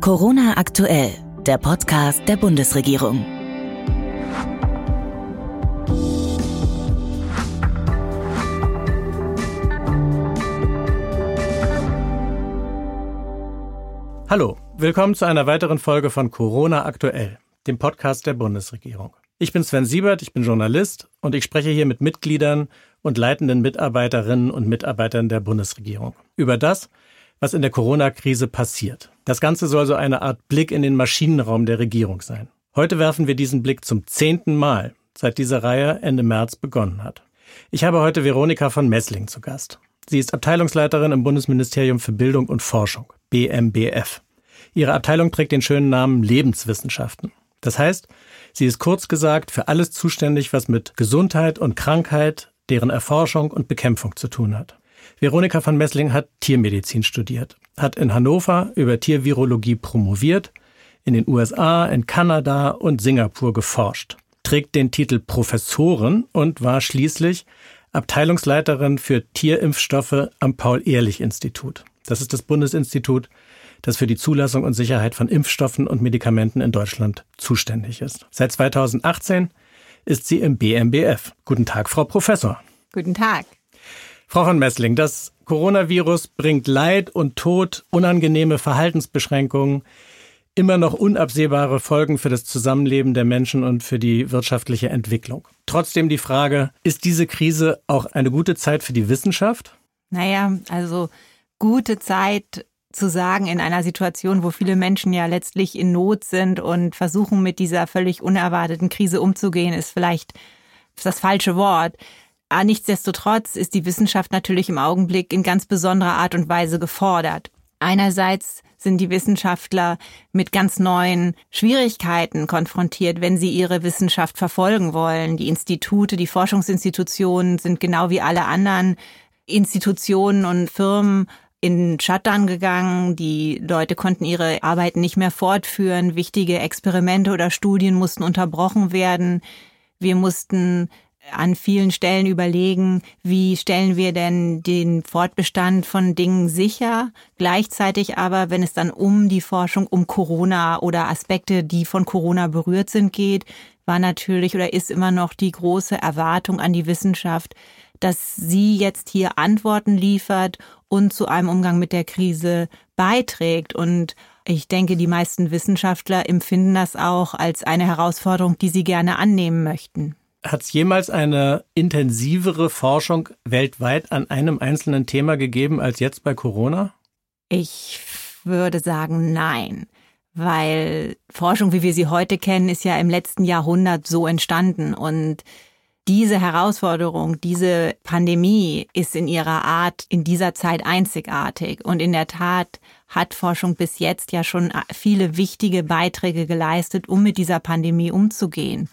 Corona aktuell, der Podcast der Bundesregierung. Hallo, willkommen zu einer weiteren Folge von Corona aktuell, dem Podcast der Bundesregierung. Ich bin Sven Siebert, ich bin Journalist und ich spreche hier mit Mitgliedern und leitenden Mitarbeiterinnen und Mitarbeitern der Bundesregierung über das, was in der Corona-Krise passiert. Das Ganze soll so eine Art Blick in den Maschinenraum der Regierung sein. Heute werfen wir diesen Blick zum 10. Mal, seit diese Reihe Ende März begonnen hat. Ich habe heute Veronika von Messling zu Gast. Sie ist Abteilungsleiterin im Bundesministerium für Bildung und Forschung, BMBF. Ihre Abteilung trägt den schönen Namen Lebenswissenschaften. Das heißt, sie ist kurz gesagt für alles zuständig, was mit Gesundheit und Krankheit, deren Erforschung und Bekämpfung zu tun hat. Veronika von Messling hat Tiermedizin studiert, hat in Hannover über Tiervirologie promoviert, in den USA, in Kanada und Singapur geforscht, trägt den Titel Professorin und war schließlich Abteilungsleiterin für Tierimpfstoffe am Paul-Ehrlich-Institut. Das ist das Bundesinstitut, das für die Zulassung und Sicherheit von Impfstoffen und Medikamenten in Deutschland zuständig ist. Seit 2018 ist sie im BMBF. Guten Tag, Frau Professor. Guten Tag. Frau von Messling, das Coronavirus bringt Leid und Tod, unangenehme Verhaltensbeschränkungen, immer noch unabsehbare Folgen für das Zusammenleben der Menschen und für die wirtschaftliche Entwicklung. Trotzdem die Frage, ist diese Krise auch eine gute Zeit für die Wissenschaft? Naja, also gute Zeit zu sagen in einer Situation, wo viele Menschen ja letztlich in Not sind und versuchen, mit dieser völlig unerwarteten Krise umzugehen, ist vielleicht das falsche Wort. Nichtsdestotrotz ist die Wissenschaft natürlich im Augenblick in ganz besonderer Art und Weise gefordert. Einerseits sind die Wissenschaftler mit ganz neuen Schwierigkeiten konfrontiert, wenn sie ihre Wissenschaft verfolgen wollen. Die Institute, die Forschungsinstitutionen sind genau wie alle anderen Institutionen und Firmen in Shutdown gegangen. Die Leute konnten ihre Arbeiten nicht mehr fortführen. Wichtige Experimente oder Studien mussten unterbrochen werden. Wir mussten an vielen Stellen überlegen, wie stellen wir denn den Fortbestand von Dingen sicher. Gleichzeitig aber, wenn es dann um die Forschung um Corona oder Aspekte, die von Corona berührt sind, geht, war natürlich oder ist immer noch die große Erwartung an die Wissenschaft, dass sie jetzt hier Antworten liefert und zu einem Umgang mit der Krise beiträgt. Und ich denke, die meisten Wissenschaftler empfinden das auch als eine Herausforderung, die sie gerne annehmen möchten. Hat es jemals eine intensivere Forschung weltweit an einem einzelnen Thema gegeben als jetzt bei Corona? Ich würde sagen, nein. Weil Forschung, wie wir sie heute kennen, ist ja im letzten Jahrhundert so entstanden. Und diese Herausforderung, diese Pandemie ist in ihrer Art in dieser Zeit einzigartig. Und in der Tat hat Forschung bis jetzt ja schon viele wichtige Beiträge geleistet, um mit dieser Pandemie umzugehen.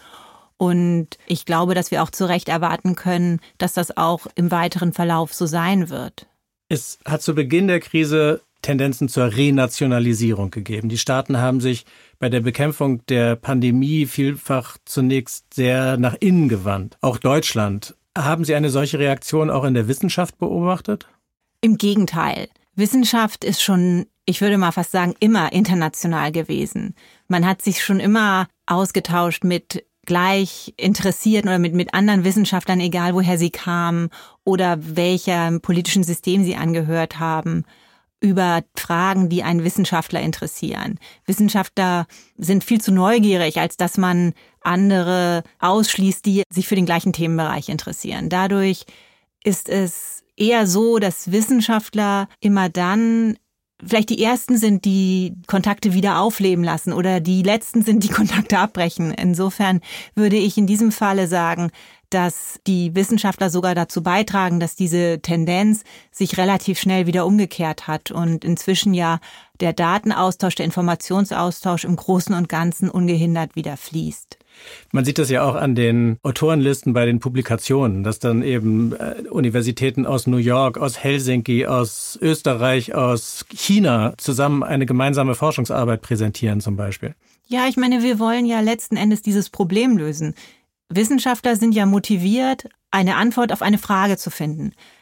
Und ich glaube, dass wir auch zu Recht erwarten können, dass das auch im weiteren Verlauf so sein wird. Es hat zu Beginn der Krise Tendenzen zur Renationalisierung gegeben. Die Staaten haben sich bei der Bekämpfung der Pandemie vielfach zunächst sehr nach innen gewandt. Auch Deutschland. Haben Sie eine solche Reaktion auch in der Wissenschaft beobachtet? Im Gegenteil. Wissenschaft ist schon, ich würde mal fast sagen, immer international gewesen. Man hat sich schon immer ausgetauscht mit gleich Interessierten oder mit anderen Wissenschaftlern, egal woher sie kamen oder welchem politischen System sie angehört haben, über Fragen, die einen Wissenschaftler interessieren. Wissenschaftler sind viel zu neugierig, als dass man andere ausschließt, die sich für den gleichen Themenbereich interessieren. Dadurch ist es eher so, dass Wissenschaftler immer dann vielleicht die Ersten sind, die Kontakte wieder aufleben lassen oder die Letzten sind, die Kontakte abbrechen. Insofern würde ich in diesem Falle sagen, dass die Wissenschaftler sogar dazu beitragen, dass diese Tendenz sich relativ schnell wieder umgekehrt hat und inzwischen ja der Datenaustausch, der Informationsaustausch im Großen und Ganzen ungehindert wieder fließt. Man sieht das ja auch an den Autorenlisten bei den Publikationen, dass dann eben Universitäten aus New York, aus Helsinki, aus Österreich, aus China zusammen eine gemeinsame Forschungsarbeit präsentieren zum Beispiel. Ja, ich meine, wir wollen ja letzten Endes dieses Problem lösen. Wissenschaftler sind ja motiviert, eine Antwort auf eine Frage zu finden.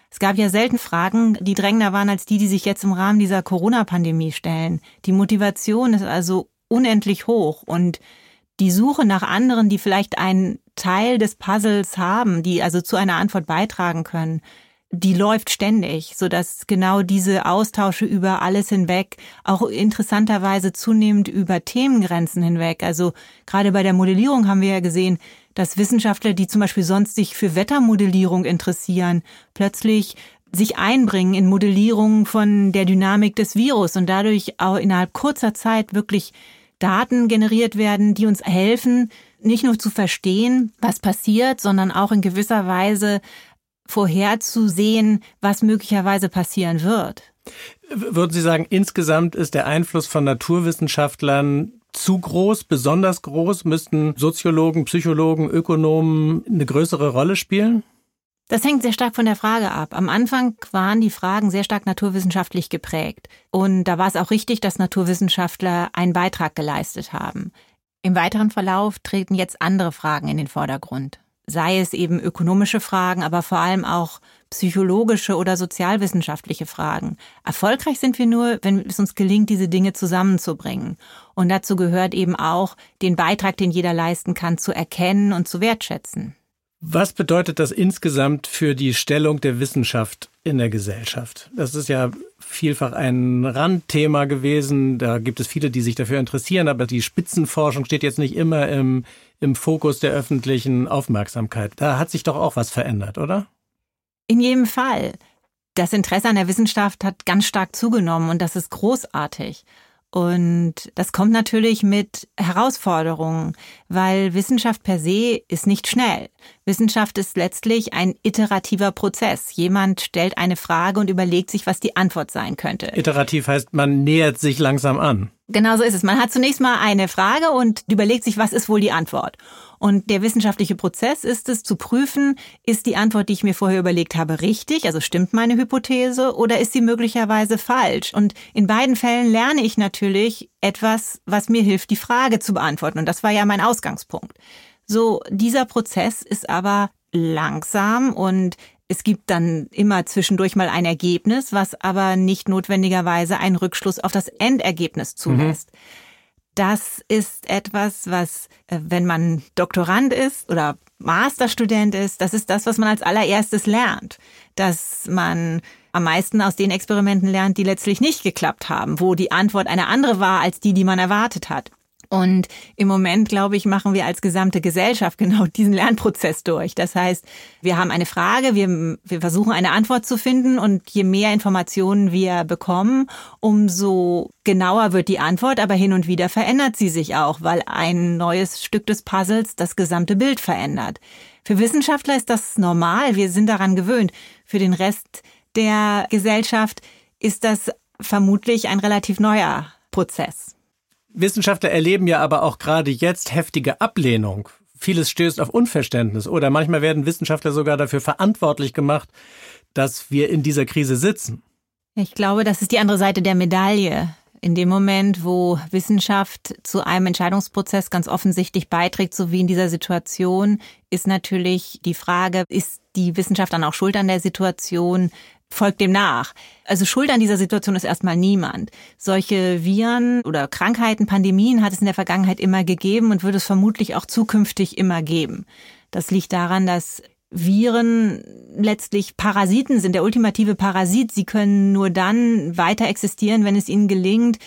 Es gab ja selten Fragen, die drängender waren als die sich jetzt im Rahmen dieser Corona-Pandemie stellen. Die Motivation ist also unendlich hoch und die Suche nach anderen, die vielleicht einen Teil des Puzzles haben, die also zu einer Antwort beitragen können, die läuft ständig, sodass genau diese Austausche über alles hinweg, auch interessanterweise zunehmend über Themengrenzen hinweg. Also gerade bei der Modellierung haben wir ja gesehen, dass Wissenschaftler, die zum Beispiel sonst sich für Wettermodellierung interessieren, plötzlich sich einbringen in Modellierungen von der Dynamik des Virus und dadurch auch innerhalb kurzer Zeit wirklich Daten generiert werden, die uns helfen, nicht nur zu verstehen, was passiert, sondern auch in gewisser Weise vorherzusehen, was möglicherweise passieren wird. Würden Sie sagen, insgesamt ist der Einfluss von Naturwissenschaftlern zu groß, besonders groß? Müssten Soziologen, Psychologen, Ökonomen eine größere Rolle spielen? Das hängt sehr stark von der Frage ab. Am Anfang waren die Fragen sehr stark naturwissenschaftlich geprägt. Und da war es auch richtig, dass Naturwissenschaftler einen Beitrag geleistet haben. Im weiteren Verlauf treten jetzt andere Fragen in den Vordergrund. Sei es eben ökonomische Fragen, aber vor allem auch psychologische oder sozialwissenschaftliche Fragen. Erfolgreich sind wir nur, wenn es uns gelingt, diese Dinge zusammenzubringen. Und dazu gehört eben auch, den Beitrag, den jeder leisten kann, zu erkennen und zu wertschätzen. Was bedeutet das insgesamt für die Stellung der Wissenschaft in der Gesellschaft? Das ist ja vielfach ein Randthema gewesen. Da gibt es viele, die sich dafür interessieren, aber die Spitzenforschung steht jetzt nicht immer im Fokus der öffentlichen Aufmerksamkeit. Da hat sich doch auch was verändert, oder? In jedem Fall. Das Interesse an der Wissenschaft hat ganz stark zugenommen und das ist großartig. Und das kommt natürlich mit Herausforderungen, weil Wissenschaft per se ist nicht schnell. Wissenschaft ist letztlich ein iterativer Prozess. Jemand stellt eine Frage und überlegt sich, was die Antwort sein könnte. Iterativ heißt, man nähert sich langsam an. Genau so ist es. Man hat zunächst mal eine Frage und überlegt sich, was ist wohl die Antwort. Und der wissenschaftliche Prozess ist es, zu prüfen, ist die Antwort, die ich mir vorher überlegt habe, richtig, also stimmt meine Hypothese, oder ist sie möglicherweise falsch? Und in beiden Fällen lerne ich natürlich etwas, was mir hilft, die Frage zu beantworten. Und das war ja mein Ausgangspunkt. So, dieser Prozess ist aber langsam und es gibt dann immer zwischendurch mal ein Ergebnis, was aber nicht notwendigerweise einen Rückschluss auf das Endergebnis zulässt. Das ist etwas, was, wenn man Doktorand ist oder Masterstudent ist, das ist das, was man als allererstes lernt. Dass man am meisten aus den Experimenten lernt, die letztlich nicht geklappt haben, wo die Antwort eine andere war als die man erwartet hat. Und im Moment, glaube ich, machen wir als gesamte Gesellschaft genau diesen Lernprozess durch. Das heißt, wir haben eine Frage, wir versuchen eine Antwort zu finden und je mehr Informationen wir bekommen, umso genauer wird die Antwort, aber hin und wieder verändert sie sich auch, weil ein neues Stück des Puzzles das gesamte Bild verändert. Für Wissenschaftler ist das normal, wir sind daran gewöhnt. Für den Rest der Gesellschaft ist das vermutlich ein relativ neuer Prozess. Wissenschaftler erleben ja aber auch gerade jetzt heftige Ablehnung. Vieles stößt auf Unverständnis oder manchmal werden Wissenschaftler sogar dafür verantwortlich gemacht, dass wir in dieser Krise sitzen. Ich glaube, das ist die andere Seite der Medaille. In dem Moment, wo Wissenschaft zu einem Entscheidungsprozess ganz offensichtlich beiträgt, so wie in dieser Situation, ist natürlich die Frage, ist die Wissenschaft dann auch schuld an der Situation? Folgt dem nach. Also schuld an dieser Situation ist erstmal niemand. Solche Viren oder Krankheiten, Pandemien hat es in der Vergangenheit immer gegeben und wird es vermutlich auch zukünftig immer geben. Das liegt daran, dass Viren letztlich Parasiten sind, der ultimative Parasit. Sie können nur dann weiter existieren, wenn es ihnen gelingt,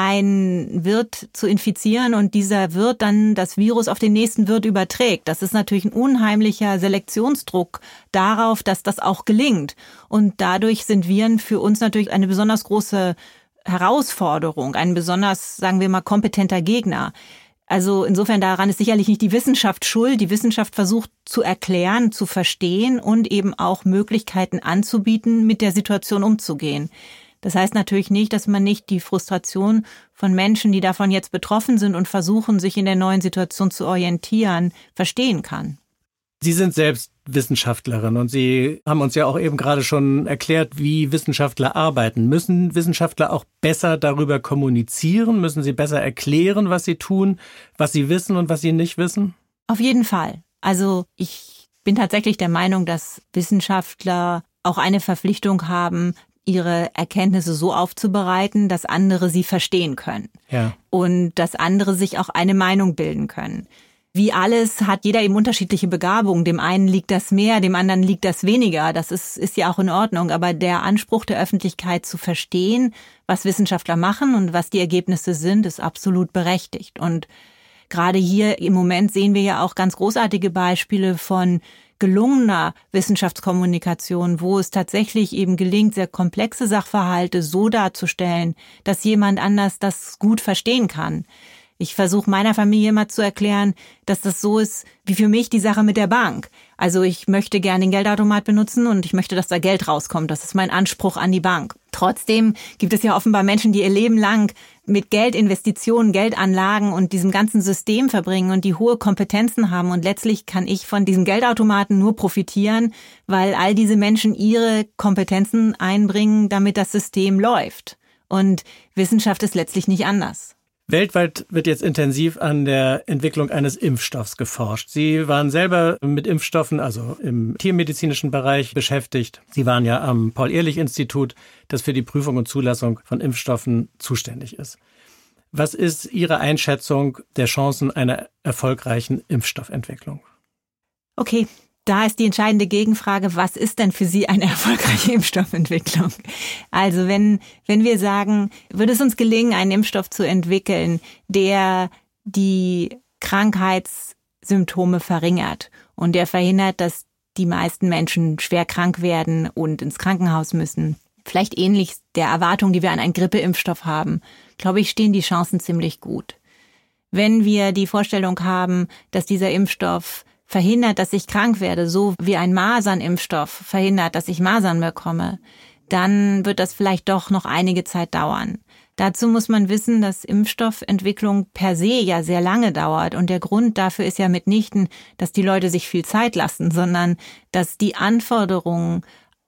ein Wirt zu infizieren und dieser Wirt dann das Virus auf den nächsten Wirt überträgt. Das ist natürlich ein unheimlicher Selektionsdruck darauf, dass das auch gelingt. Und dadurch sind Viren für uns natürlich eine besonders große Herausforderung, ein besonders, sagen wir mal, kompetenter Gegner. Also insofern daran ist sicherlich nicht die Wissenschaft schuld. Die Wissenschaft versucht zu erklären, zu verstehen und eben auch Möglichkeiten anzubieten, mit der Situation umzugehen. Das heißt natürlich nicht, dass man nicht die Frustration von Menschen, die davon jetzt betroffen sind und versuchen, sich in der neuen Situation zu orientieren, verstehen kann. Sie sind selbst Wissenschaftlerin und Sie haben uns ja auch eben gerade schon erklärt, wie Wissenschaftler arbeiten. Müssen Wissenschaftler auch besser darüber kommunizieren? Müssen sie besser erklären, was sie tun, was sie wissen und was sie nicht wissen? Auf jeden Fall. Also ich bin tatsächlich der Meinung, dass Wissenschaftler auch eine Verpflichtung haben, ihre Erkenntnisse so aufzubereiten, dass andere sie verstehen können. Ja. Und dass andere sich auch eine Meinung bilden können. Wie alles hat jeder eben unterschiedliche Begabungen. Dem einen liegt das mehr, dem anderen liegt das weniger. Das ist ja auch in Ordnung. Aber der Anspruch der Öffentlichkeit zu verstehen, was Wissenschaftler machen und was die Ergebnisse sind, ist absolut berechtigt. Und gerade hier im Moment sehen wir ja auch ganz großartige Beispiele von gelungener Wissenschaftskommunikation, wo es tatsächlich eben gelingt, sehr komplexe Sachverhalte so darzustellen, dass jemand anders das gut verstehen kann. Ich versuche meiner Familie immer zu erklären, dass das so ist wie für mich die Sache mit der Bank. Also ich möchte gerne den Geldautomat benutzen und ich möchte, dass da Geld rauskommt. Das ist mein Anspruch an die Bank. Trotzdem gibt es ja offenbar Menschen, die ihr Leben lang mit Geldinvestitionen, Geldanlagen und diesem ganzen System verbringen und die hohe Kompetenzen haben. Und letztlich kann ich von diesem Geldautomaten nur profitieren, weil all diese Menschen ihre Kompetenzen einbringen, damit das System läuft. Und Wissenschaft ist letztlich nicht anders. Weltweit wird jetzt intensiv an der Entwicklung eines Impfstoffs geforscht. Sie waren selber mit Impfstoffen, also im tiermedizinischen Bereich beschäftigt. Sie waren ja am Paul-Ehrlich-Institut, das für die Prüfung und Zulassung von Impfstoffen zuständig ist. Was ist Ihre Einschätzung der Chancen einer erfolgreichen Impfstoffentwicklung? Okay. Da ist die entscheidende Gegenfrage, was ist denn für Sie eine erfolgreiche Impfstoffentwicklung? Also wenn wir sagen, würde es uns gelingen, einen Impfstoff zu entwickeln, der die Krankheitssymptome verringert und der verhindert, dass die meisten Menschen schwer krank werden und ins Krankenhaus müssen, vielleicht ähnlich der Erwartung, die wir an einen Grippeimpfstoff haben, glaube ich, stehen die Chancen ziemlich gut. Wenn wir die Vorstellung haben, dass dieser Impfstoff verhindert, dass ich krank werde, so wie ein Masernimpfstoff verhindert, dass ich Masern bekomme, dann wird das vielleicht doch noch einige Zeit dauern. Dazu muss man wissen, dass Impfstoffentwicklung per se ja sehr lange dauert und der Grund dafür ist ja mitnichten, dass die Leute sich viel Zeit lassen, sondern dass die Anforderungen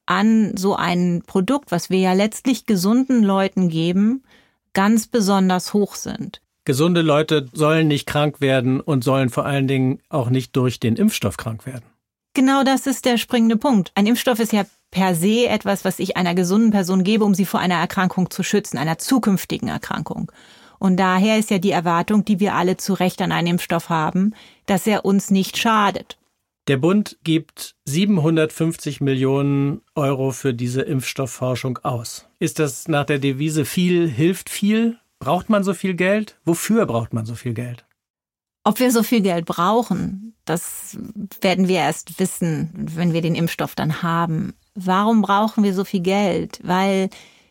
an so ein Produkt, was wir ja letztlich gesunden Leuten geben, ganz besonders hoch sind. Gesunde Leute sollen nicht krank werden und sollen vor allen Dingen auch nicht durch den Impfstoff krank werden. Genau das ist der springende Punkt. Ein Impfstoff ist ja per se etwas, was ich einer gesunden Person gebe, um sie vor einer Erkrankung zu schützen, einer zukünftigen Erkrankung. Und daher ist ja die Erwartung, die wir alle zu Recht an einen Impfstoff haben, dass er uns nicht schadet. Der Bund gibt 750 Millionen Euro für diese Impfstoffforschung aus. Ist das nach der Devise viel hilft viel? Braucht man so viel Geld? Wofür braucht man so viel Geld? Ob wir so viel Geld brauchen, das werden wir erst wissen, wenn wir den Impfstoff dann haben. Warum brauchen wir so viel Geld? Weil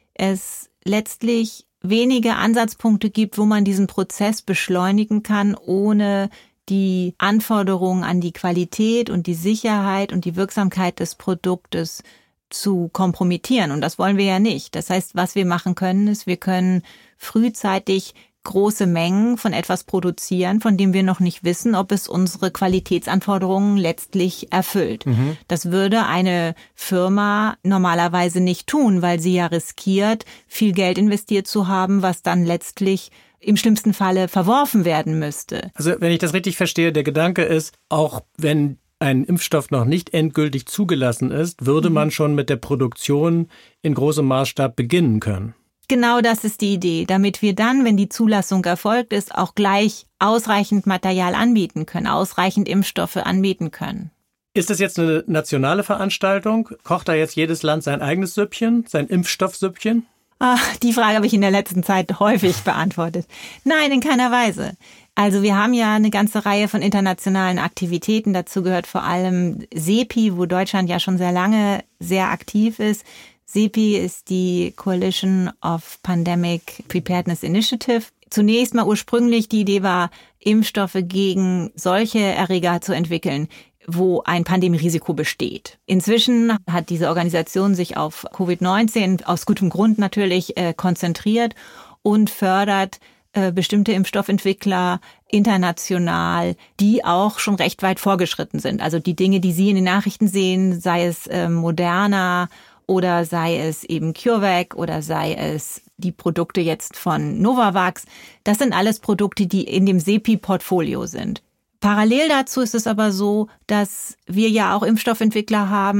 es letztlich wenige Ansatzpunkte gibt, wo man diesen Prozess beschleunigen kann, ohne die Anforderungen an die Qualität und die Sicherheit und die Wirksamkeit des Produktes zu kompromittieren. Und das wollen wir ja nicht. Das heißt, was wir machen können, ist, wir können frühzeitig große Mengen von etwas produzieren, von dem wir noch nicht wissen, ob es unsere Qualitätsanforderungen letztlich erfüllt. Das würde eine Firma normalerweise nicht tun, weil sie ja riskiert, viel Geld investiert zu haben, was dann letztlich im schlimmsten Falle verworfen werden müsste. Also wenn ich das richtig verstehe, der Gedanke ist, auch wenn ein Impfstoff noch nicht endgültig zugelassen ist, würde man schon mit der Produktion in großem Maßstab beginnen können. Genau das ist die Idee, damit wir dann, wenn die Zulassung erfolgt ist, auch gleich ausreichend Material anbieten können, ausreichend Impfstoffe anbieten können. Ist das jetzt eine nationale Veranstaltung? Kocht da jetzt jedes Land sein eigenes Süppchen, sein Impfstoffsüppchen? Die Frage habe ich in der letzten Zeit häufig beantwortet. Nein, in keiner Weise. Also wir haben ja eine ganze Reihe von internationalen Aktivitäten. Dazu gehört vor allem CEPI, wo Deutschland ja schon sehr lange sehr aktiv ist. CEPI ist die Coalition of Pandemic Preparedness Initiative. Zunächst mal ursprünglich die Idee war, Impfstoffe gegen solche Erreger zu entwickeln, wo ein Pandemierisiko besteht. Inzwischen hat diese Organisation sich auf Covid-19 aus gutem Grund natürlich konzentriert und fördert bestimmte Impfstoffentwickler international, die auch schon recht weit vorgeschritten sind. Also die Dinge, die Sie in den Nachrichten sehen, sei es Moderna oder sei es eben CureVac oder sei es die Produkte jetzt von Novavax, das sind alles Produkte, die in dem CEPI-Portfolio sind. Parallel dazu ist es aber so, dass wir ja auch Impfstoffentwickler haben,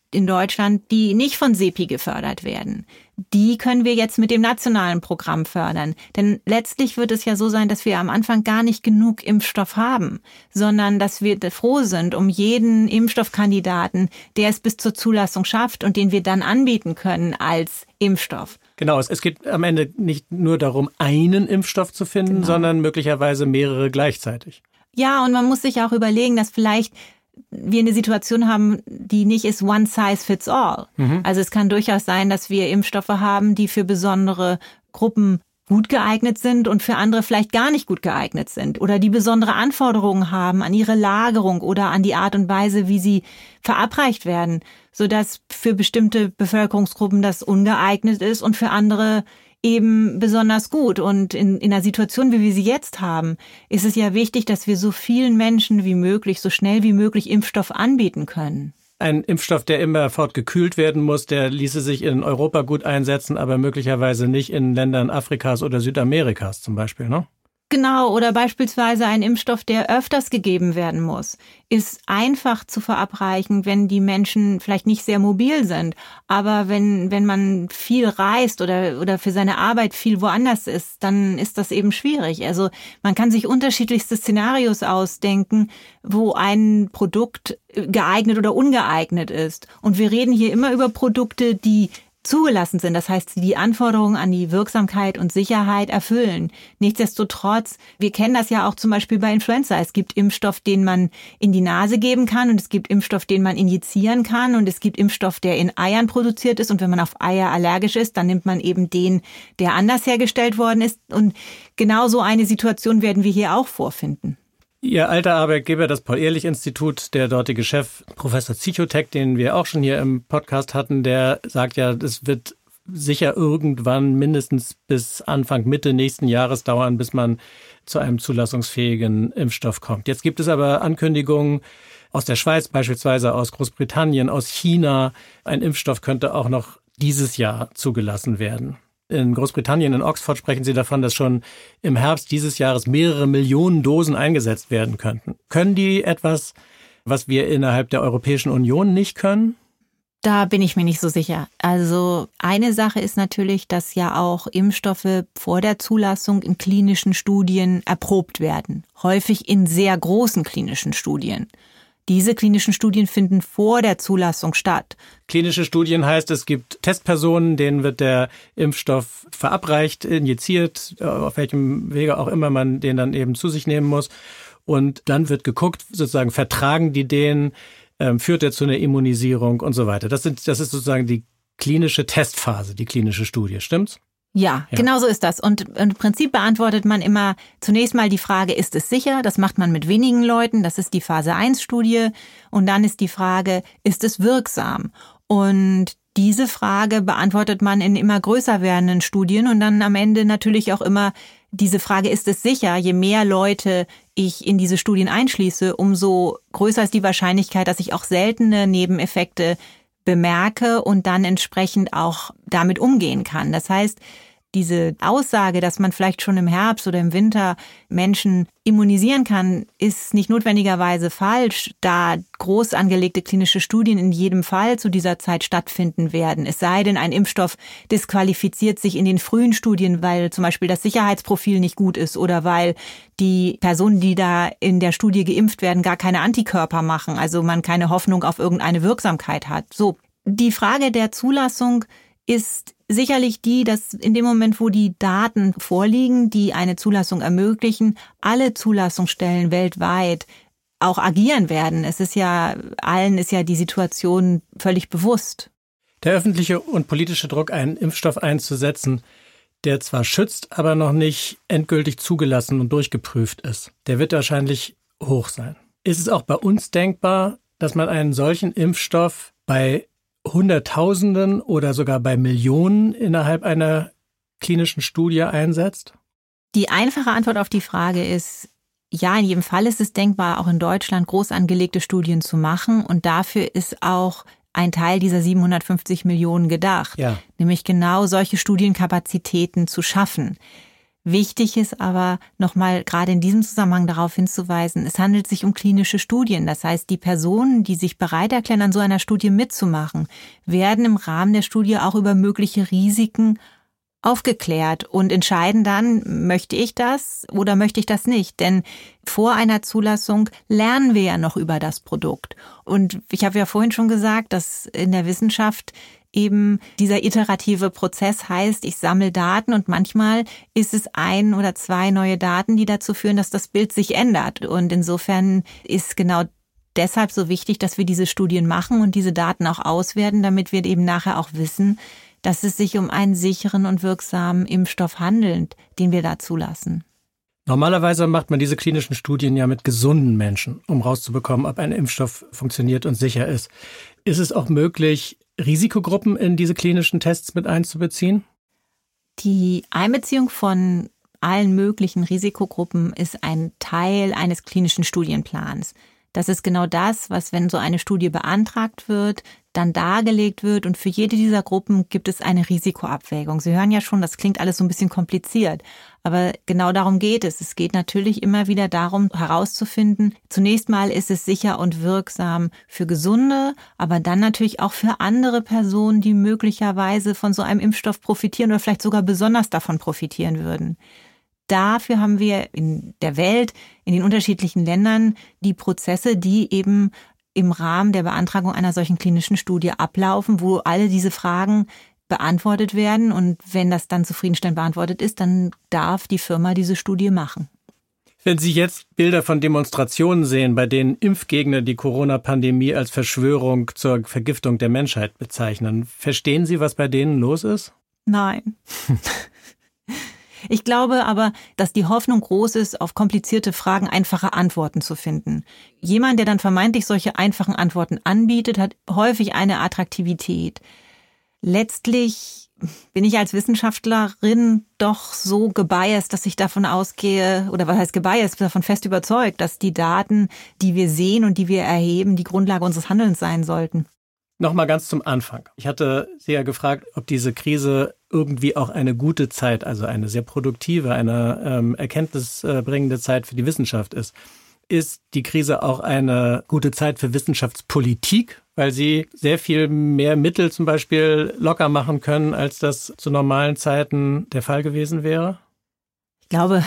in Deutschland, die nicht von SEPI gefördert werden. Die können wir jetzt mit dem nationalen Programm fördern. Denn letztlich wird es ja so sein, dass wir am Anfang gar nicht genug Impfstoff haben, sondern dass wir froh sind um jeden Impfstoffkandidaten, der es bis zur Zulassung schafft und den wir dann anbieten können als Impfstoff. Genau, es geht am Ende nicht nur darum, einen Impfstoff zu finden, sondern möglicherweise mehrere gleichzeitig. Ja, und man muss sich auch überlegen, dass vielleicht wir eine Situation haben, die nicht ist one size fits all. Also es kann durchaus sein, dass wir Impfstoffe haben, die für besondere Gruppen gut geeignet sind und für andere vielleicht gar nicht gut geeignet sind oder die besondere Anforderungen haben an ihre Lagerung oder an die Art und Weise, wie sie verabreicht werden, sodass für bestimmte Bevölkerungsgruppen das ungeeignet ist und für andere eben besonders gut. Und in einer Situation, wie wir sie jetzt haben, ist es ja wichtig, dass wir so vielen Menschen wie möglich, so schnell wie möglich Impfstoff anbieten können. Ein Impfstoff, der immerfort gekühlt werden muss, der ließe sich in Europa gut einsetzen, aber möglicherweise nicht in Ländern Afrikas oder Südamerikas zum Beispiel, ne? Genau, oder beispielsweise ein Impfstoff, der öfters gegeben werden muss, ist einfach zu verabreichen, wenn die Menschen vielleicht nicht sehr mobil sind. Aber wenn man viel reist oder für seine Arbeit viel woanders ist, dann ist das eben schwierig. Also man kann sich unterschiedlichste Szenarios ausdenken, wo ein Produkt geeignet oder ungeeignet ist. Und wir reden hier immer über Produkte, die zugelassen sind, das heißt, die Anforderungen an die Wirksamkeit und Sicherheit erfüllen. Nichtsdestotrotz, wir kennen das ja auch zum Beispiel bei Influenza. Es gibt Impfstoff, den man in die Nase geben kann und es gibt Impfstoff, den man injizieren kann und es gibt Impfstoff, der in Eiern produziert ist und wenn man auf Eier allergisch ist, dann nimmt man eben den, der anders hergestellt worden ist und genau so eine Situation werden wir hier auch vorfinden. Ihr alter Arbeitgeber, das Paul-Ehrlich-Institut, der dortige Chef, Professor Zichotek, den wir auch schon hier im Podcast hatten, der sagt ja, es wird sicher irgendwann mindestens bis Anfang, Mitte nächsten Jahres dauern, bis man zu einem zulassungsfähigen Impfstoff kommt. Jetzt gibt es aber Ankündigungen aus der Schweiz beispielsweise, aus Großbritannien, aus China. Ein Impfstoff könnte auch noch dieses Jahr zugelassen werden. In Großbritannien, in Oxford, sprechen Sie davon, dass schon im Herbst dieses Jahres mehrere Millionen Dosen eingesetzt werden könnten. Können die etwas, was wir innerhalb der Europäischen Union nicht können? Da bin ich mir nicht so sicher. Also eine Sache ist natürlich, dass ja auch Impfstoffe vor der Zulassung in klinischen Studien erprobt werden. Häufig in sehr großen klinischen Studien. Diese klinischen Studien finden vor der Zulassung statt. Klinische Studien heißt, es gibt Testpersonen, denen wird der Impfstoff verabreicht, injiziert, auf welchem Wege auch immer man den dann eben zu sich nehmen muss. Und dann wird geguckt, sozusagen vertragen die den, führt er zu einer Immunisierung und so weiter. Das ist sozusagen die klinische Testphase, die klinische Studie, stimmt's? Ja, genau so ist das. Und im Prinzip beantwortet man immer zunächst mal die Frage, ist es sicher? Das macht man mit wenigen Leuten. Das ist die Phase-1-Studie. Und dann ist die Frage, ist es wirksam? Und diese Frage beantwortet man in immer größer werdenden Studien. Und dann am Ende natürlich auch immer diese Frage, ist es sicher? Je mehr Leute ich in diese Studien einschließe, umso größer ist die Wahrscheinlichkeit, dass ich auch seltene Nebeneffekte bemerke und dann entsprechend auch damit umgehen kann. Das heißt, diese Aussage, dass man vielleicht schon im Herbst oder im Winter Menschen immunisieren kann, ist nicht notwendigerweise falsch, da groß angelegte klinische Studien in jedem Fall zu dieser Zeit stattfinden werden. Es sei denn, ein Impfstoff disqualifiziert sich in den frühen Studien, weil zum Beispiel das Sicherheitsprofil nicht gut ist oder weil die Personen, die da in der Studie geimpft werden, gar keine Antikörper machen, also man keine Hoffnung auf irgendeine Wirksamkeit hat. So, die Frage der Zulassung ist sicherlich die, dass in dem Moment, wo die Daten vorliegen, die eine Zulassung ermöglichen, alle Zulassungsstellen weltweit auch agieren werden. Allen ist ja die Situation völlig bewusst. Der öffentliche und politische Druck, einen Impfstoff einzusetzen, der zwar schützt, aber noch nicht endgültig zugelassen und durchgeprüft ist, der wird wahrscheinlich hoch sein. Ist es auch bei uns denkbar, dass man einen solchen Impfstoff bei Hunderttausenden oder sogar bei Millionen innerhalb einer klinischen Studie einsetzt? Die einfache Antwort auf die Frage ist, ja, in jedem Fall ist es denkbar, auch in Deutschland groß angelegte Studien zu machen. Und dafür ist auch ein Teil dieser 750 Millionen gedacht, nämlich genau solche Studienkapazitäten zu schaffen. Wichtig ist aber nochmal gerade in diesem Zusammenhang darauf hinzuweisen, es handelt sich um klinische Studien. Das heißt, die Personen, die sich bereit erklären, an so einer Studie mitzumachen, werden im Rahmen der Studie auch über mögliche Risiken aufgeklärt und entscheiden dann, möchte ich das oder möchte ich das nicht? Denn vor einer Zulassung lernen wir ja noch über das Produkt. Und ich habe ja vorhin schon gesagt, dass in der Wissenschaft eben dieser iterative Prozess heißt, ich sammle Daten und manchmal ist es 1 oder 2 neue Daten, die dazu führen, dass das Bild sich ändert. Und insofern ist genau deshalb so wichtig, dass wir diese Studien machen und diese Daten auch auswerten, damit wir eben nachher auch wissen, dass es sich um einen sicheren und wirksamen Impfstoff handelt, den wir da zulassen. Normalerweise macht man diese klinischen Studien ja mit gesunden Menschen, um rauszubekommen, ob ein Impfstoff funktioniert und sicher ist. Ist es auch möglich, Risikogruppen in diese klinischen Tests mit einzubeziehen? Die Einbeziehung von allen möglichen Risikogruppen ist ein Teil eines klinischen Studienplans. Das ist genau das, was, wenn so eine Studie beantragt wird, dann dargelegt wird. Und für jede dieser Gruppen gibt es eine Risikoabwägung. Sie hören ja schon, das klingt alles so ein bisschen kompliziert. Aber genau darum geht es. Es geht natürlich immer wieder darum, herauszufinden, zunächst mal ist es sicher und wirksam für Gesunde, aber dann natürlich auch für andere Personen, die möglicherweise von so einem Impfstoff profitieren oder vielleicht sogar besonders davon profitieren würden. Dafür haben wir in der Welt, in den unterschiedlichen Ländern die Prozesse, die eben im Rahmen der Beantragung einer solchen klinischen Studie ablaufen, wo alle diese Fragen beantwortet werden. Und wenn das dann zufriedenstellend beantwortet ist, dann darf die Firma diese Studie machen. Wenn Sie jetzt Bilder von Demonstrationen sehen, bei denen Impfgegner die Corona-Pandemie als Verschwörung zur Vergiftung der Menschheit bezeichnen, verstehen Sie, was bei denen los ist? Nein. Ich glaube aber, dass die Hoffnung groß ist, auf komplizierte Fragen einfache Antworten zu finden. Jemand, der dann vermeintlich solche einfachen Antworten anbietet, hat häufig eine Attraktivität. Letztlich bin ich als Wissenschaftlerin doch so gebiased, dass ich davon ausgehe, oder was heißt gebiased, davon fest überzeugt, dass die Daten, die wir sehen und die wir erheben, die Grundlage unseres Handelns sein sollten. Nochmal ganz zum Anfang. Ich hatte Sie ja gefragt, ob diese Krise irgendwie auch eine gute Zeit, also eine sehr produktive, eine erkenntnisbringende Zeit für die Wissenschaft ist. Ist die Krise auch eine gute Zeit für Wissenschaftspolitik, weil sie sehr viel mehr Mittel zum Beispiel locker machen können, als das zu normalen Zeiten der Fall gewesen wäre? Ich glaube,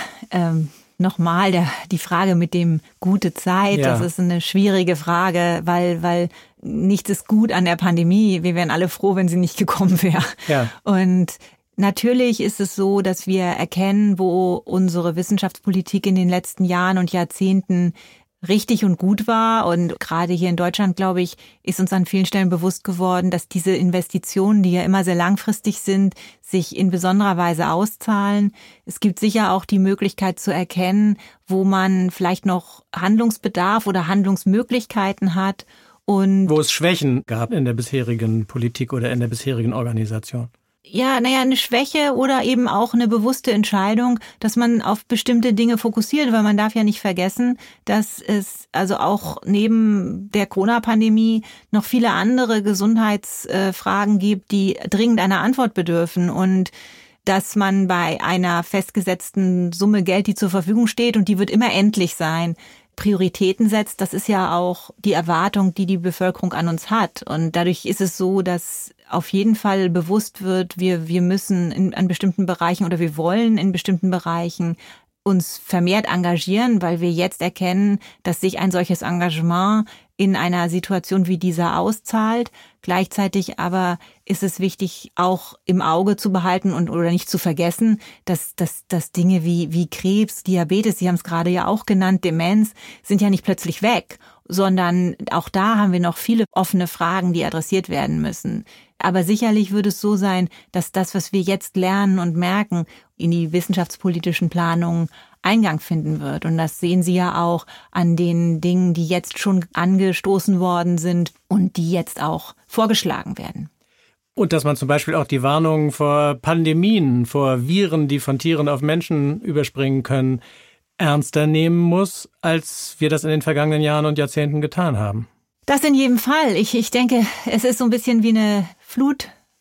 nochmal die Frage mit dem gute Zeit, Das ist eine schwierige Frage, weil nichts ist gut an der Pandemie. Wir wären alle froh, wenn sie nicht gekommen wäre. Ja. Und natürlich ist es so, dass wir erkennen, wo unsere Wissenschaftspolitik in den letzten Jahren und Jahrzehnten richtig und gut war. Und gerade hier in Deutschland, glaube ich, ist uns an vielen Stellen bewusst geworden, dass diese Investitionen, die ja immer sehr langfristig sind, sich in besonderer Weise auszahlen. Es gibt sicher auch die Möglichkeit zu erkennen, wo man vielleicht noch Handlungsbedarf oder Handlungsmöglichkeiten hat. Und wo es Schwächen gab in der bisherigen Politik oder in der bisherigen Organisation. Ja, eine Schwäche oder eben auch eine bewusste Entscheidung, dass man auf bestimmte Dinge fokussiert, weil man darf ja nicht vergessen, dass es also auch neben der Corona-Pandemie noch viele andere Gesundheitsfragen gibt, die dringend einer Antwort bedürfen und dass man bei einer festgesetzten Summe Geld, die zur Verfügung steht und die wird immer endlich sein, Prioritäten setzt. Das ist ja auch die Erwartung, die die Bevölkerung an uns hat. Und dadurch ist es so, dass auf jeden Fall bewusst wird, wir müssen an bestimmten Bereichen oder wir wollen in bestimmten Bereichen uns vermehrt engagieren, weil wir jetzt erkennen, dass sich ein solches Engagement in einer Situation wie dieser auszahlt. Gleichzeitig aber ist es wichtig, auch im Auge zu behalten oder nicht zu vergessen, dass Dinge wie Krebs, Diabetes, Sie haben es gerade ja auch genannt, Demenz, sind ja nicht plötzlich weg, sondern auch da haben wir noch viele offene Fragen, die adressiert werden müssen. Aber sicherlich wird es so sein, dass das, was wir jetzt lernen und merken, in die wissenschaftspolitischen Planungen Eingang finden wird. Und das sehen Sie ja auch an den Dingen, die jetzt schon angestoßen worden sind und die jetzt auch vorgeschlagen werden. Und dass man zum Beispiel auch die Warnungen vor Pandemien, vor Viren, die von Tieren auf Menschen überspringen können, ernster nehmen muss, als wir das in den vergangenen Jahren und Jahrzehnten getan haben. Das in jedem Fall. Ich denke, es ist so ein bisschen wie eine Flut,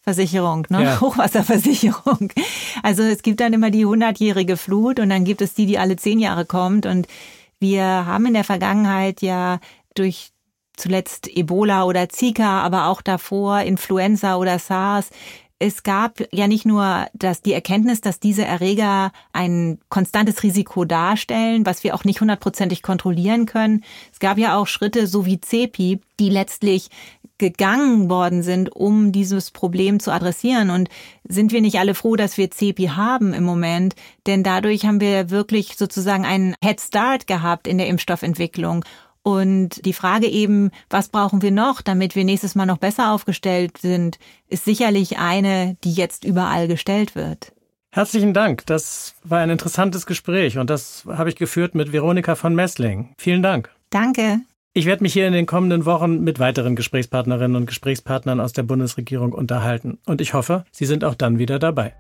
Versicherung, ne? Ja. Hochwasserversicherung. Also es gibt dann immer die 100-jährige Flut und dann gibt es die alle 10 Jahre kommt. Und wir haben in der Vergangenheit ja durch zuletzt Ebola oder Zika, aber auch davor Influenza oder SARS. Es gab ja nicht nur die Erkenntnis, dass diese Erreger ein konstantes Risiko darstellen, was wir auch nicht 100%ig kontrollieren können. Es gab ja auch Schritte, so wie CEPI, die letztlich gegangen worden sind, um dieses Problem zu adressieren. Und sind wir nicht alle froh, dass wir CEPI haben im Moment? Denn dadurch haben wir wirklich sozusagen einen Head Start gehabt in der Impfstoffentwicklung. Und die Frage eben, was brauchen wir noch, damit wir nächstes Mal noch besser aufgestellt sind, ist sicherlich eine, die jetzt überall gestellt wird. Herzlichen Dank. Das war ein interessantes Gespräch und das habe ich geführt mit Veronika von Messling. Vielen Dank. Danke. Ich werde mich hier in den kommenden Wochen mit weiteren Gesprächspartnerinnen und Gesprächspartnern aus der Bundesregierung unterhalten. Und ich hoffe, Sie sind auch dann wieder dabei.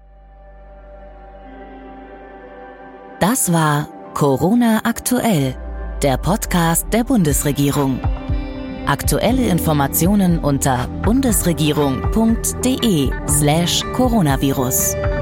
Das war Corona aktuell, der Podcast der Bundesregierung. Aktuelle Informationen unter bundesregierung.de/Coronavirus.